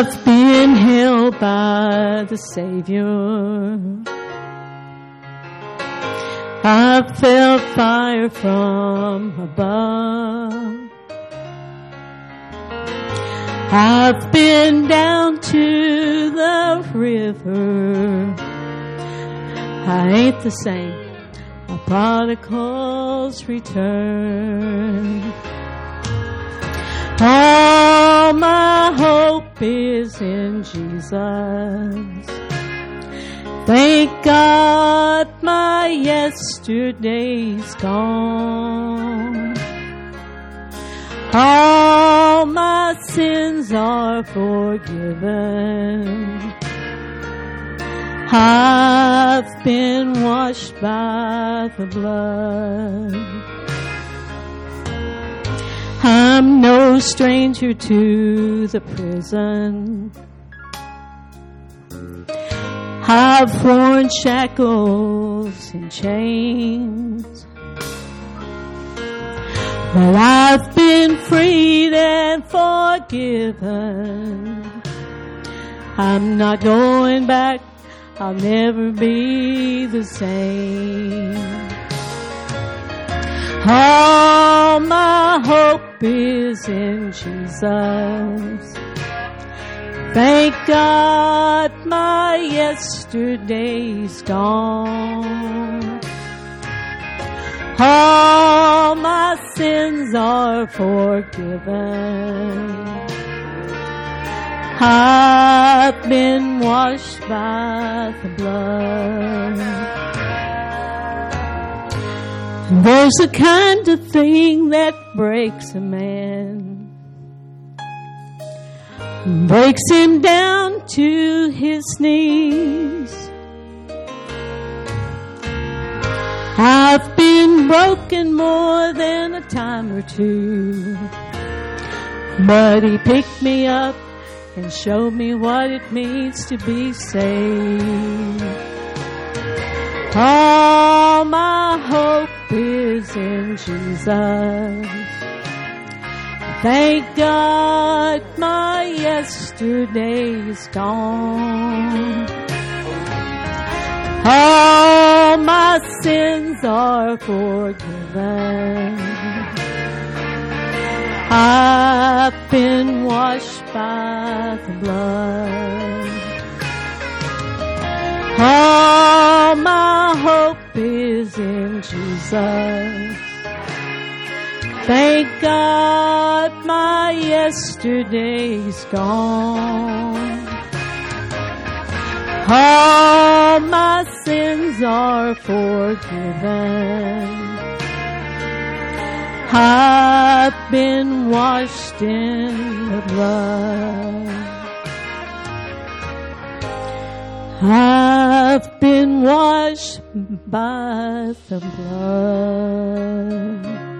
I've been held by the Savior. I've felt fire from above. I've been down to the river. I ain't the same. A prodigal's return. All my hope is in Jesus. Thank God my yesterday's gone. All my sins are forgiven. I've been washed by the blood. I'm no stranger to the prison. I've worn shackles and chains, but I've been freed and forgiven. I'm not going back. I'll never be the same. All my hope is in Jesus. Thank God my yesterday's gone. All my sins are forgiven. I've been washed by the blood. There's a kind of thing that breaks a man. Breaks him down to his knees. I've been broken more than a time or two, but he picked me up and showed me what it means to be saved. All my hope is in Jesus. Thank God my yesterday's gone. All my sins are forgiven. I've been washed by the blood. All my hope is in Jesus. Thank God my yesterday's gone. All my sins are forgiven. I've been washed in the blood. I've been washed by the blood.